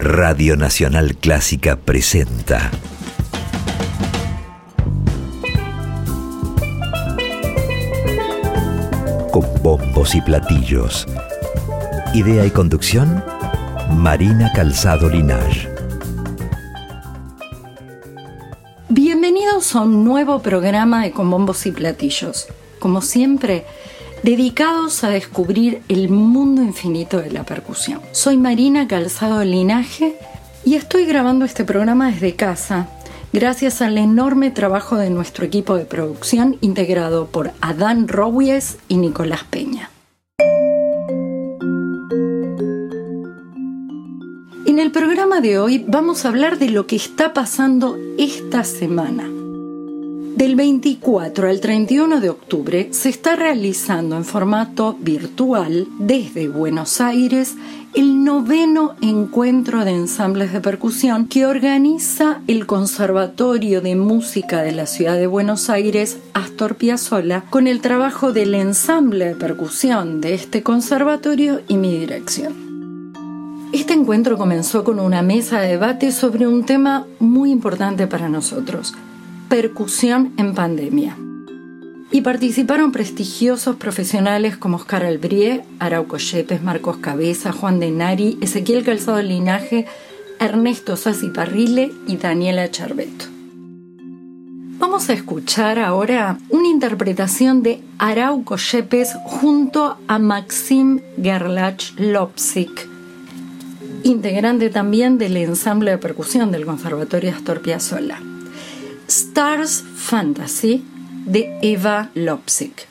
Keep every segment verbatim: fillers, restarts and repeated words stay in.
Radio Nacional Clásica presenta Con bombos y platillos. Idea y conducción, Marina Calzado Linaje. Bienvenidos a un nuevo programa de Con bombos y platillos. Como siempre, dedicados a descubrir el mundo infinito de la percusión. Soy Marina Calzado Linaje y estoy grabando este programa desde casa, gracias al enorme trabajo de nuestro equipo de producción integrado por Adán Rowies y Nicolás Peña. En el programa de hoy vamos a hablar de lo que está pasando esta semana. Del veinticuatro al treinta y uno de octubre se está realizando en formato virtual desde Buenos Aires el noveno encuentro de ensambles de percusión que organiza el Conservatorio de Música de la Ciudad de Buenos Aires, Astor Piazzolla, con el trabajo del ensamble de percusión de este conservatorio y mi dirección. Este encuentro comenzó con una mesa de debate sobre un tema muy importante para nosotros: percusión en pandemia. Y participaron prestigiosos profesionales como Oscar Albrie, Arauco Yepes, Marcos Cabeza, Juan Denari, Ezequiel Calzado Linaje, Ernesto Sassi Parrile y Daniela Charbeto. Vamos a escuchar ahora una interpretación de Arauco Yepes junto a Maxim Gerlach-Lopsik, integrante también del ensamble de percusión del Conservatorio Astor Piazzolla. Stars Fantasy de Eva Lopsik.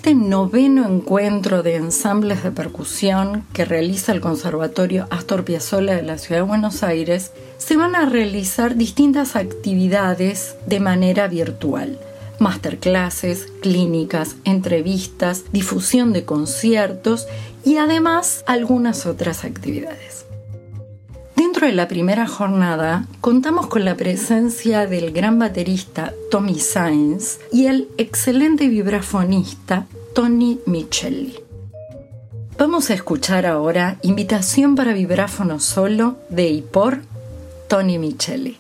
este noveno encuentro de ensambles de percusión que realiza el Conservatorio Astor Piazzolla de la Ciudad de Buenos Aires, se van a realizar distintas actividades de manera virtual. Masterclasses, clínicas, entrevistas, difusión de conciertos y además algunas otras actividades. Dentro de la primera jornada contamos con la presencia del gran baterista Tommy Sáenz y el excelente vibrafonista Tony Micheli. Vamos a escuchar ahora Invitación para vibráfono solo de y por Tony Micheli.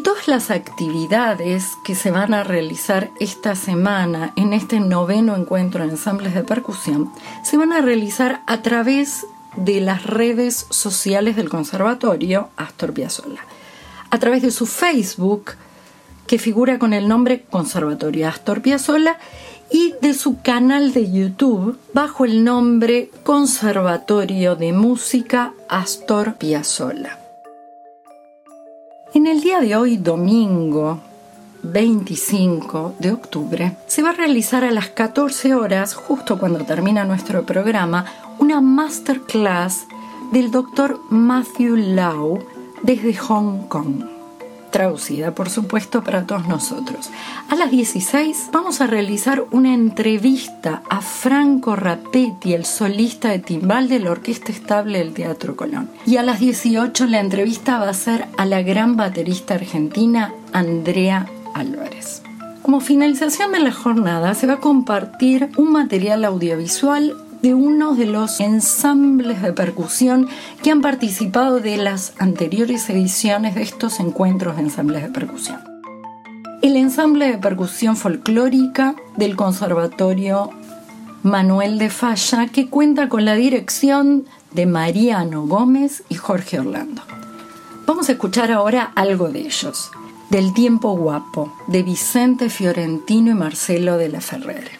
todas las actividades que se van a realizar esta semana en este noveno encuentro de ensambles de percusión se van a realizar a través de las redes sociales del Conservatorio Astor Piazzolla, a través de su Facebook, que figura con el nombre Conservatorio Astor Piazzolla, y de su canal de YouTube bajo el nombre Conservatorio de Música Astor Piazzolla. En el día de hoy, domingo veinticinco de octubre, se va a realizar a las catorce horas, justo cuando termina nuestro programa, una masterclass del doctor Matthew Lau desde Hong Kong, traducida por supuesto para todos nosotros. A las dieciséis vamos a realizar una entrevista a Franco Rapetti, el solista de timbal de la Orquesta Estable del Teatro Colón. Y a las dieciocho la entrevista va a ser a la gran baterista argentina Andrea Álvarez. Como finalización de la jornada se va a compartir un material audiovisual de uno de los ensambles de percusión que han participado de las anteriores ediciones de estos encuentros de ensambles de percusión. El ensamble de percusión folclórica del Conservatorio Manuel de Falla, que cuenta con la dirección de Mariano Gómez y Jorge Orlando. Vamos a escuchar ahora algo de ellos. Del tiempo guapo, de Vicente Fiorentino y Marcelo de la Ferrere.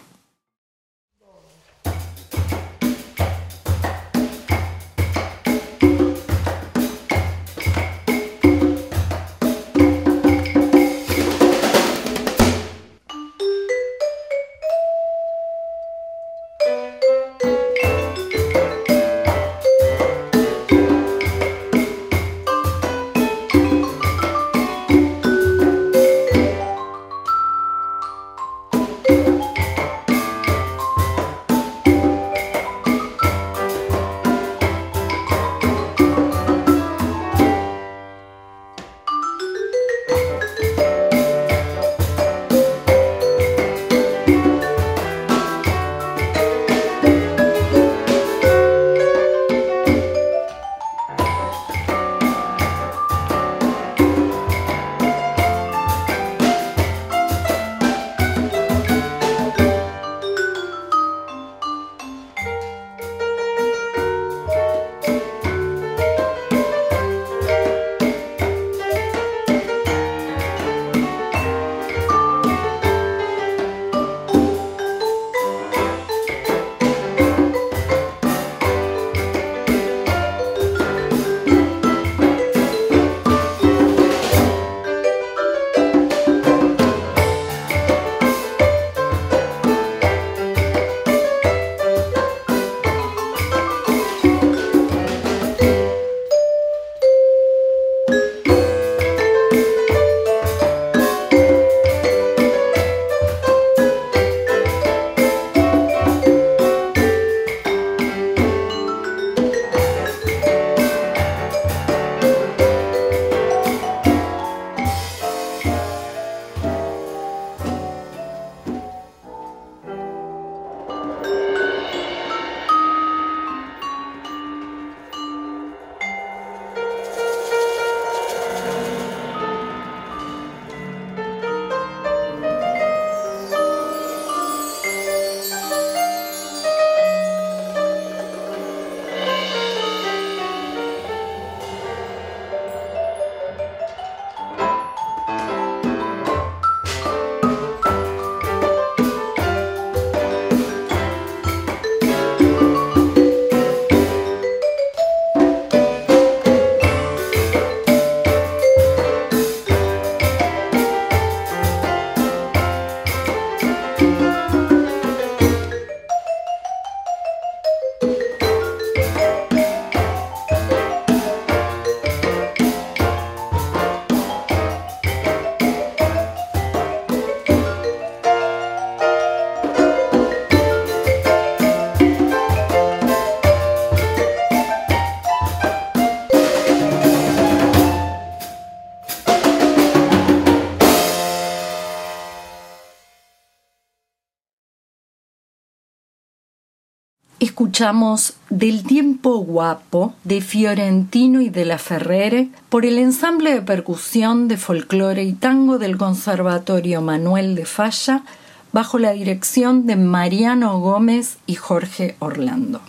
escuchamos Del tiempo guapo de Fiorentino y de la Ferrere por el ensamble de percusión de folclore y tango del Conservatorio Manuel de Falla bajo la dirección de Mariano Gómez y Jorge Orlando.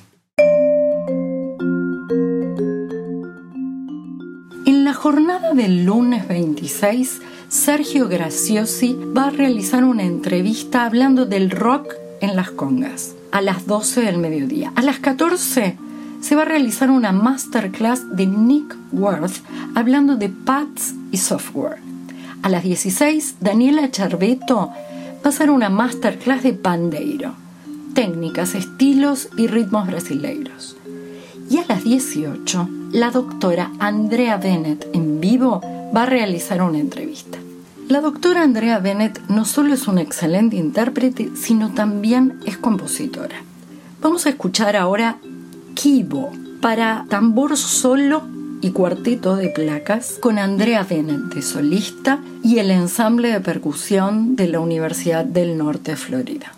En la jornada del lunes veintiséis, Sergio Graciosi va a realizar una entrevista hablando del rock en las congas a las doce del mediodía. A las catorce se va a realizar una masterclass de Nick Worth hablando de pads y software. A las dieciséis, Daniela Charbeto va a hacer una masterclass de pandeiro, técnicas, estilos y ritmos brasileiros. Y a las dieciocho, la doctora Andrea Bennett en vivo va a realizar una entrevista. La doctora Andrea Bennett no solo es una excelente intérprete, sino también es compositora. Vamos a escuchar ahora Kibo para tambor solo y cuarteto de placas con Andrea Bennett de solista y el ensamble de percusión de la Universidad del Norte de Florida.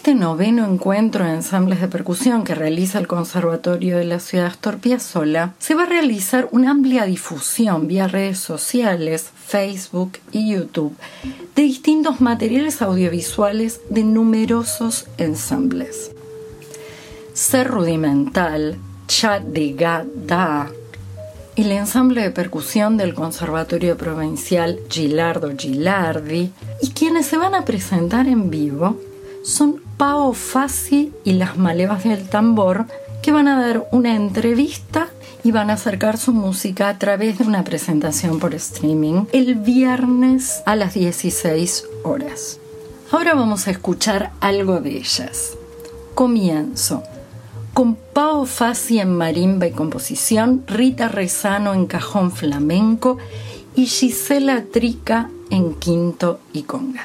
este noveno encuentro de ensambles de percusión que realiza el Conservatorio de la Ciudad de Astor Piazzolla, se va a realizar una amplia difusión vía redes sociales, Facebook y YouTube, de distintos materiales audiovisuales de numerosos ensambles. Ser Rudimental, Chat de Gada, el ensamble de percusión del Conservatorio Provincial Gilardo Gilardi, y quienes se van a presentar en vivo son Pao Fassi y las Malevas del Tambor, que van a dar una entrevista y van a acercar su música a través de una presentación por streaming el viernes a las dieciséis horas. Ahora vamos a escuchar algo de ellas. Comienzo con Pao Fassi en marimba y composición, Rita Rezano en cajón flamenco y Gisela Trica en quinto y conga.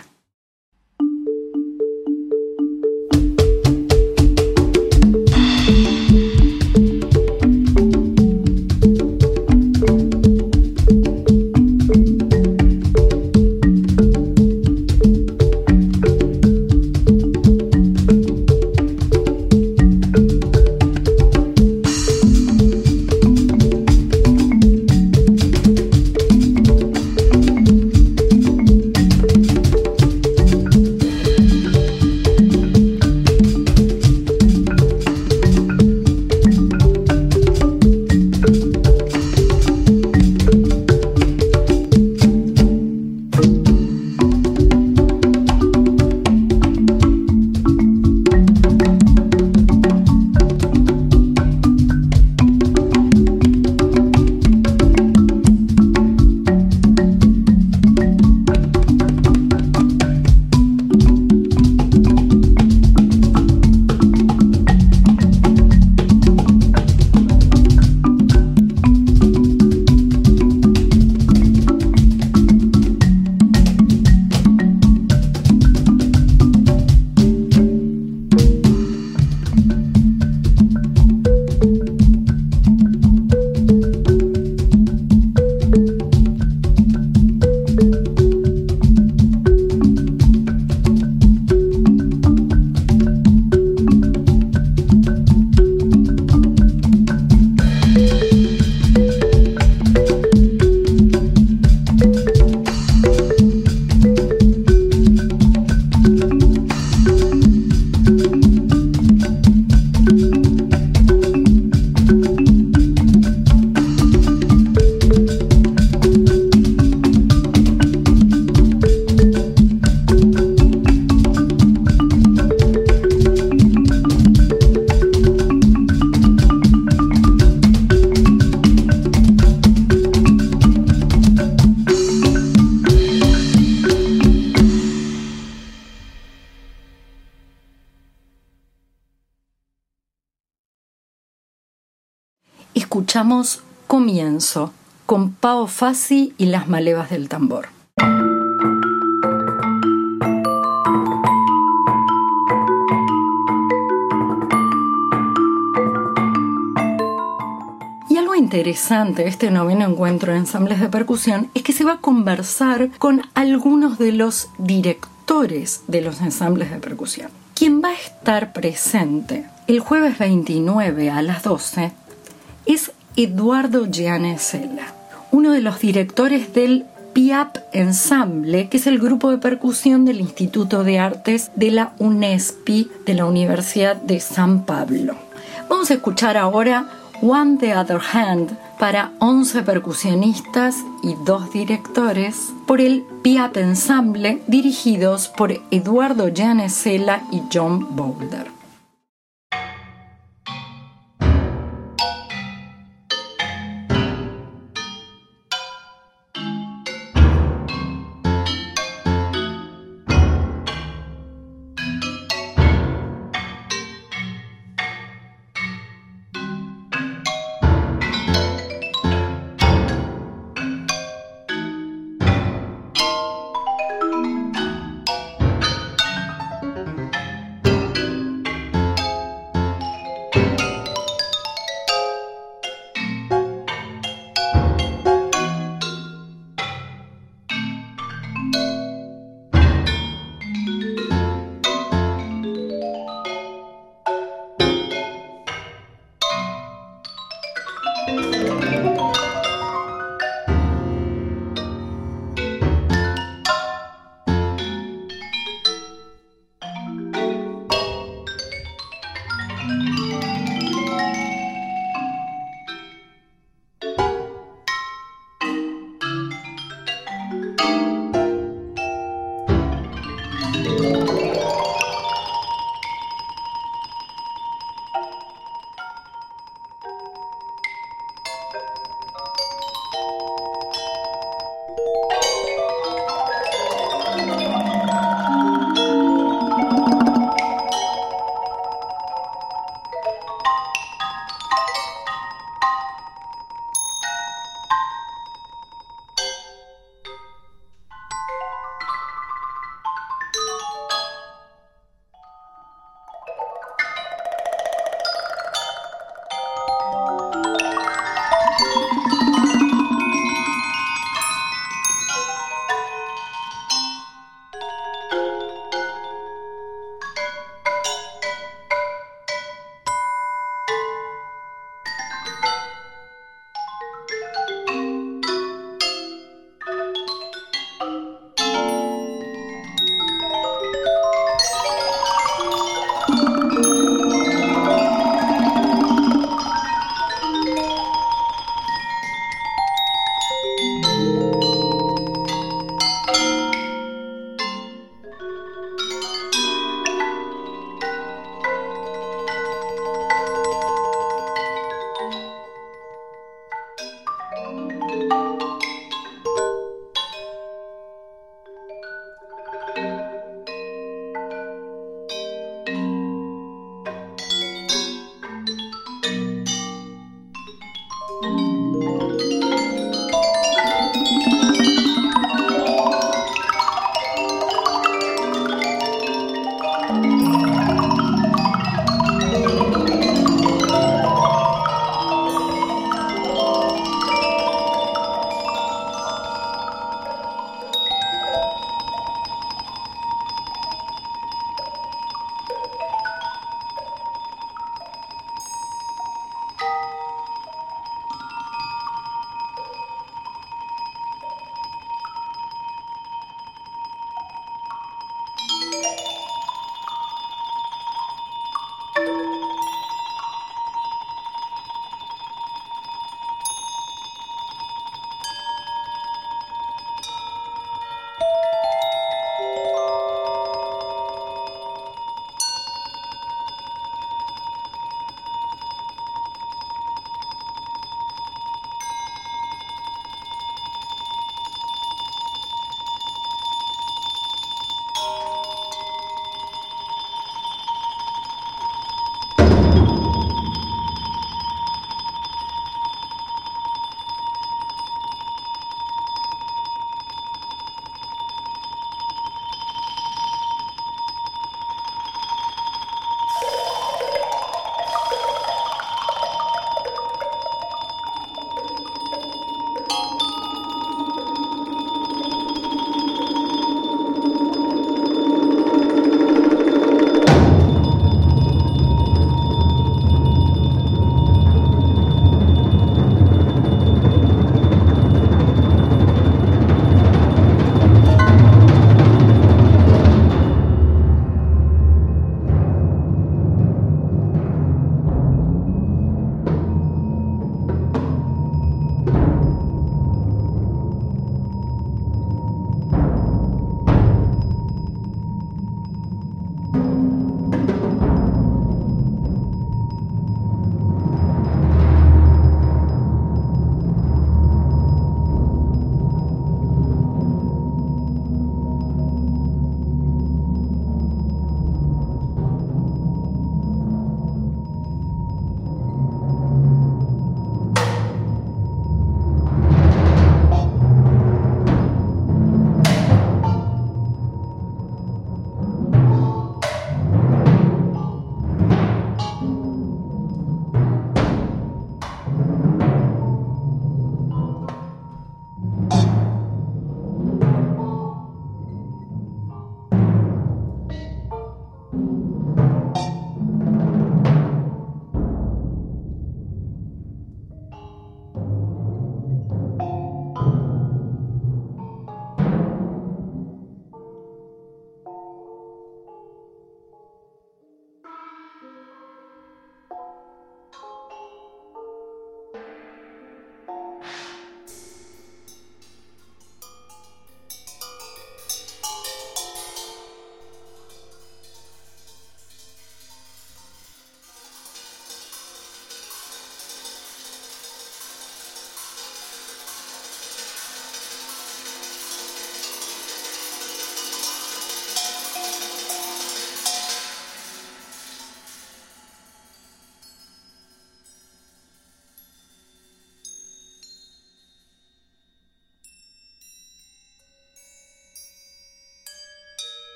Escuchamos Comienzo con Pao Fassi y las Malevas del Tambor. Y algo interesante de este noveno encuentro de ensambles de percusión es que se va a conversar con algunos de los directores de los ensambles de percusión. Quien va a estar presente el jueves veintinueve a las doce es Eduardo Gianesella, uno de los directores del P I A P Ensamble, que es el grupo de percusión del Instituto de Artes de la UNESPI de la Universidad de San Pablo. Vamos a escuchar ahora One the Other Hand para once percusionistas y dos directores por el P I A P Ensamble, dirigidos por Eduardo Gianesella y John Boulder.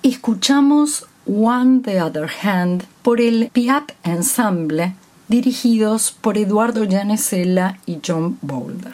escuchamos One the Other Hand por el Piap Ensemble, dirigidos por Eduardo Llanesella y John Boulder.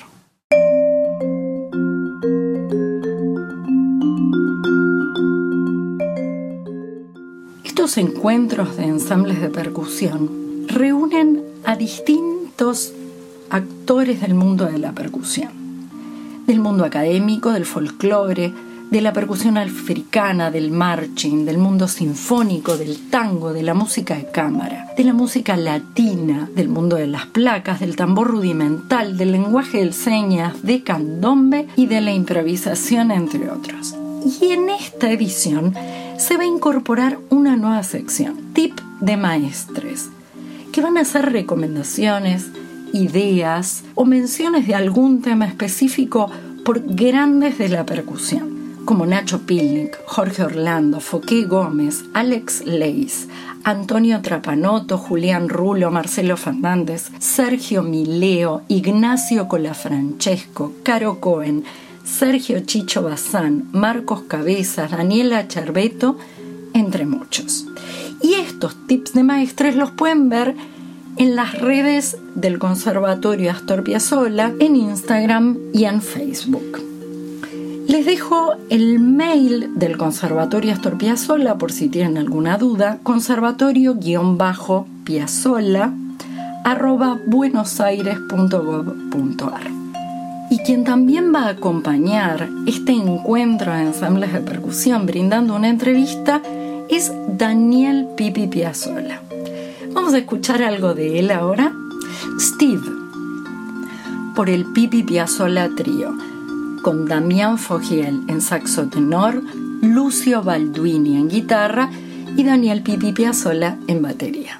Estos encuentros de ensambles de percusión reúnen a distintos actores del mundo de la percusión, del mundo académico, del folclore, de la percusión africana, del marching, del mundo sinfónico, del tango, de la música de cámara, de la música latina, del mundo de las placas, del tambor rudimental, del lenguaje del señas, de candombe y de la improvisación, entre otros. Y en esta edición se va a incorporar una nueva sección, Tip de Maestres, que van a ser recomendaciones, ideas o menciones de algún tema específico por grandes de la percusión, como Nacho Pilnik, Jorge Orlando, Foqué Gómez, Alex Leis, Antonio Trapanoto, Julián Rulo, Marcelo Fernández, Sergio Mileo, Ignacio Colafrancesco, Caro Cohen, Sergio Chicho Bazán, Marcos Cabezas, Daniela Charbeto, entre muchos. Y estos tips de maestres los pueden ver en las redes del Conservatorio Astor Piazzolla, en Instagram y en Facebook. Les dejo el mail del Conservatorio Astor Piazzolla por si tienen alguna duda, conservatorio-piazzolla arroba buenosaires punto gov punto ar. Y quien también va a acompañar este encuentro de ensambles de percusión brindando una entrevista es Daniel Pipi Piazzolla. Vamos a escuchar algo de él ahora. Steve, por el Pipi Piazzolla Trío, con Damián Fogiel en saxo tenor, Lucio Balduini en guitarra y Daniel Pipi Piazzolla en batería.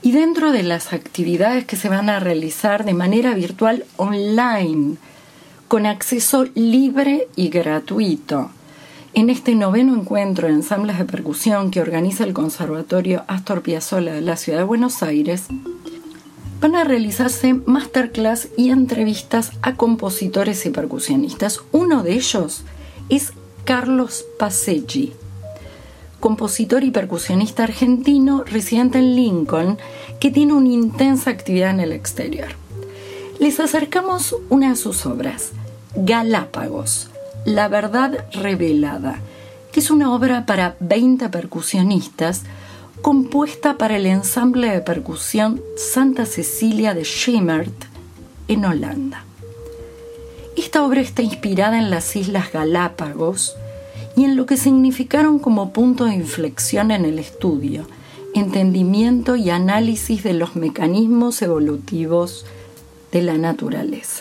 Y dentro de las actividades que se van a realizar de manera virtual online, con acceso libre y gratuito, en este noveno encuentro de ensambles de percusión que organiza el Conservatorio Astor Piazzolla de la Ciudad de Buenos Aires, van a realizarse masterclass y entrevistas a compositores y percusionistas. Uno de ellos es Carlos Pacelli, compositor y percusionista argentino residente en Lincoln, que tiene una intensa actividad en el exterior. Les acercamos una de sus obras, Galápagos, La Verdad Revelada, que es una obra para veinte percusionistas compuesta para el ensamble de percusión Santa Cecilia de Schimert en Holanda. Esta obra está inspirada en las Islas Galápagos y en lo que significaron como punto de inflexión en el estudio, entendimiento y análisis de los mecanismos evolutivos de la naturaleza.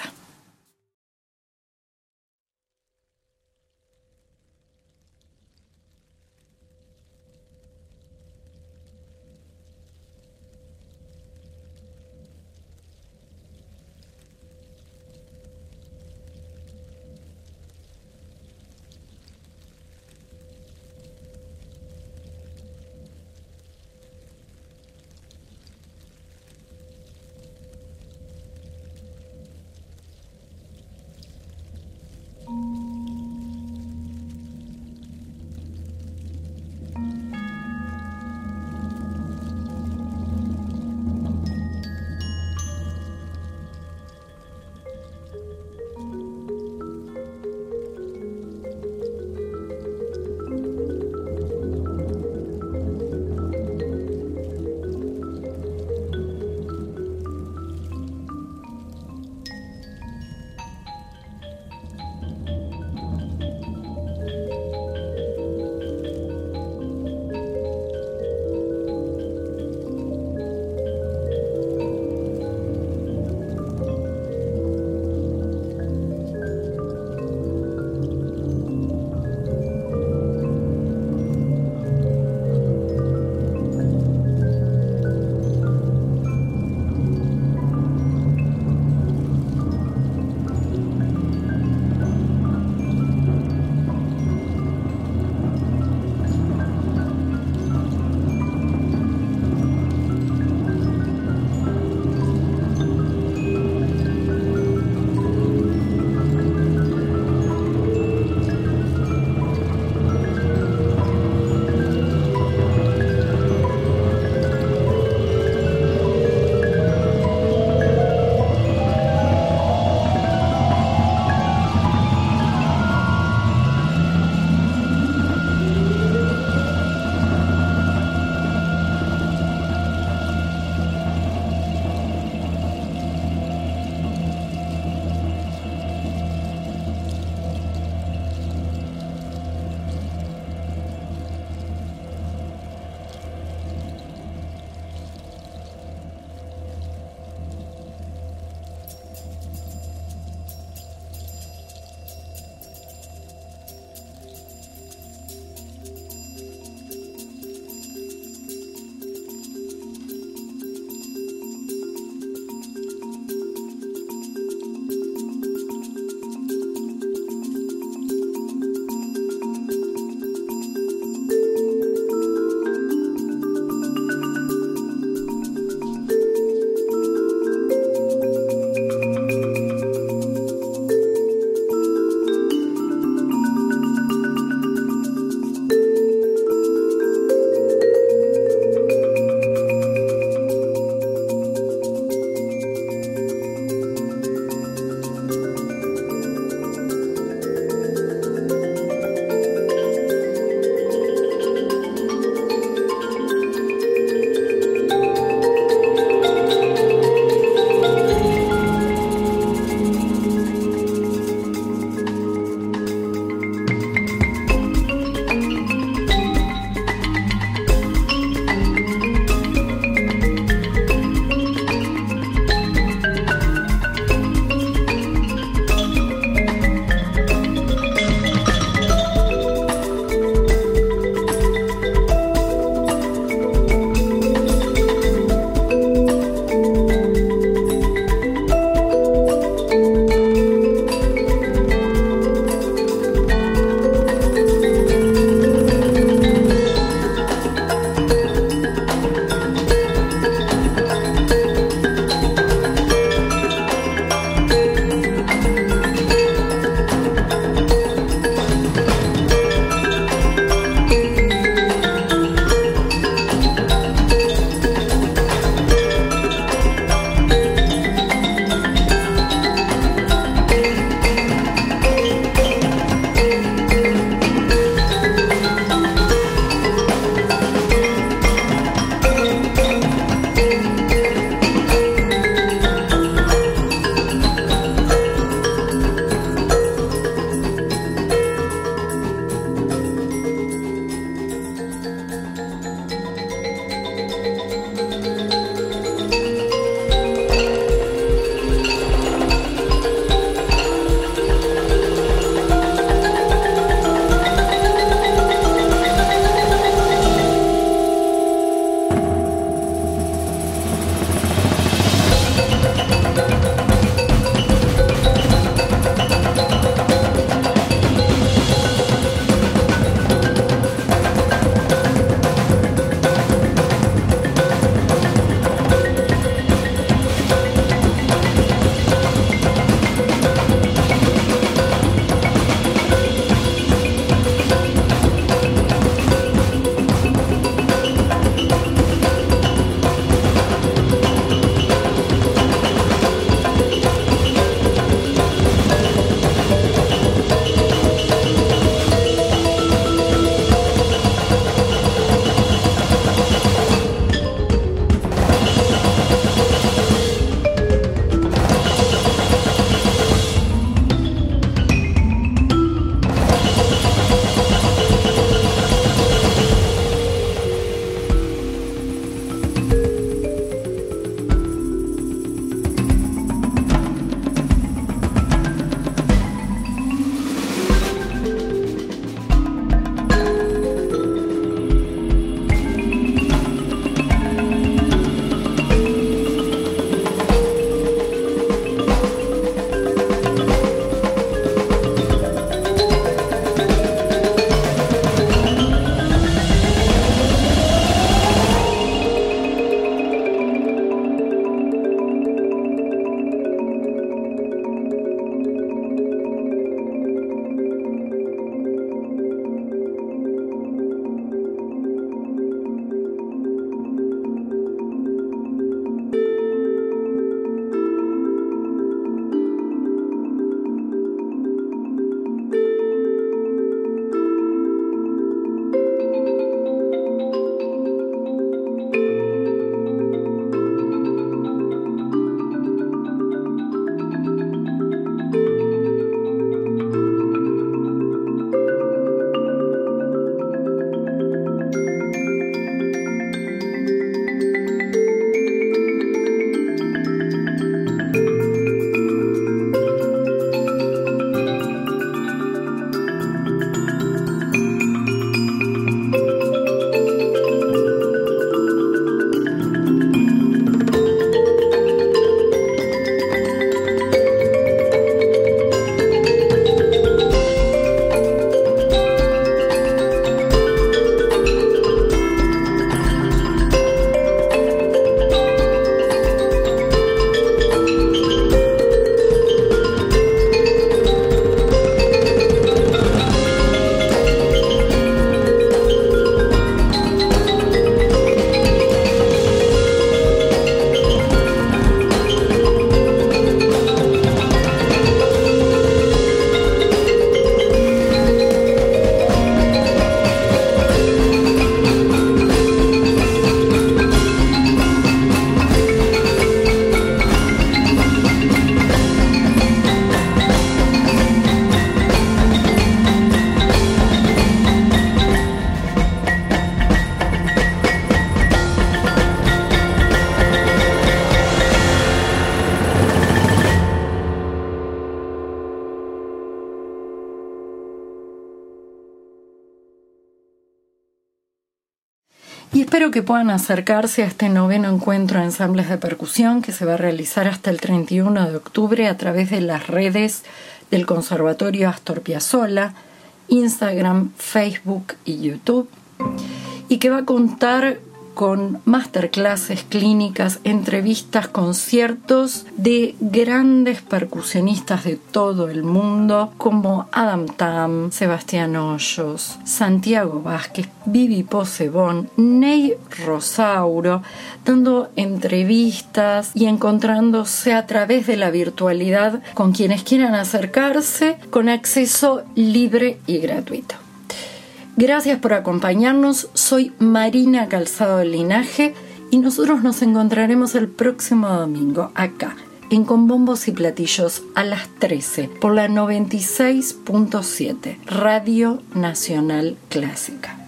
Y espero que puedan acercarse a este noveno encuentro de ensambles de percusión que se va a realizar hasta el treinta y uno de octubre a través de las redes del Conservatorio Astor Piazzolla, Instagram, Facebook y YouTube, y que va a contar con masterclasses, clínicas, entrevistas, conciertos de grandes percusionistas de todo el mundo como Adam Tam, Sebastián Hoyos, Santiago Vázquez, Vivi Posebón, Ney Rosauro, dando entrevistas y encontrándose a través de la virtualidad con quienes quieran acercarse con acceso libre y gratuito. Gracias por acompañarnos, soy Marina Calzado del Linaje y nosotros nos encontraremos el próximo domingo acá, en Con Bombos y Platillos a las trece, por la noventa y seis punto siete, Radio Nacional Clásica.